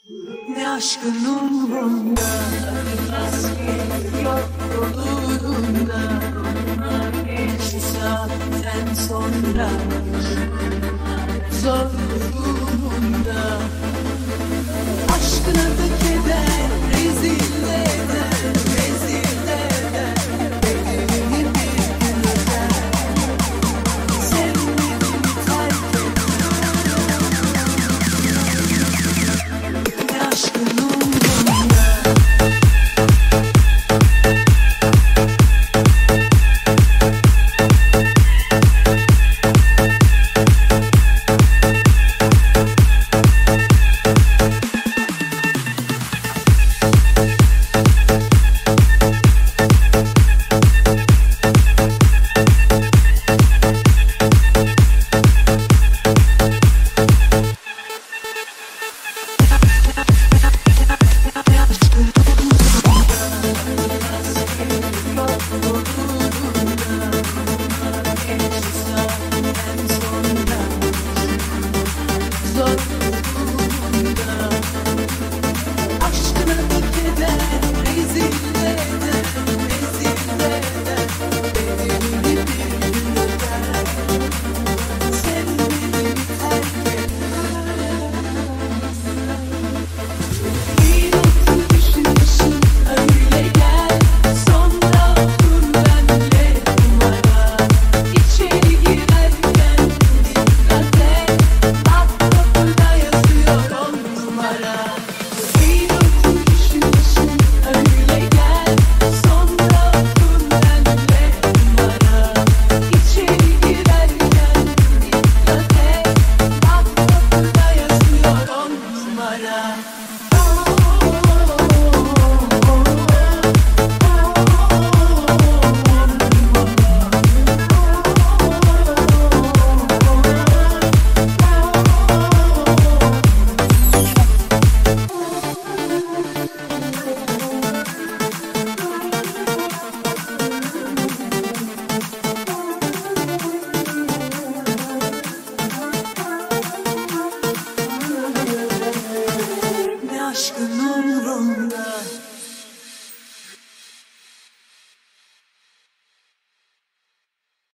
Ne aşkın umrunda, maske yok yolunda. Geçti saatten sonra zor durumunda. Aşkın adı keder, rezil eder, rezil eder. Bedenini bir gün öder. Sevmediğini terk eder. Ne aşkın umrunda. Aşkın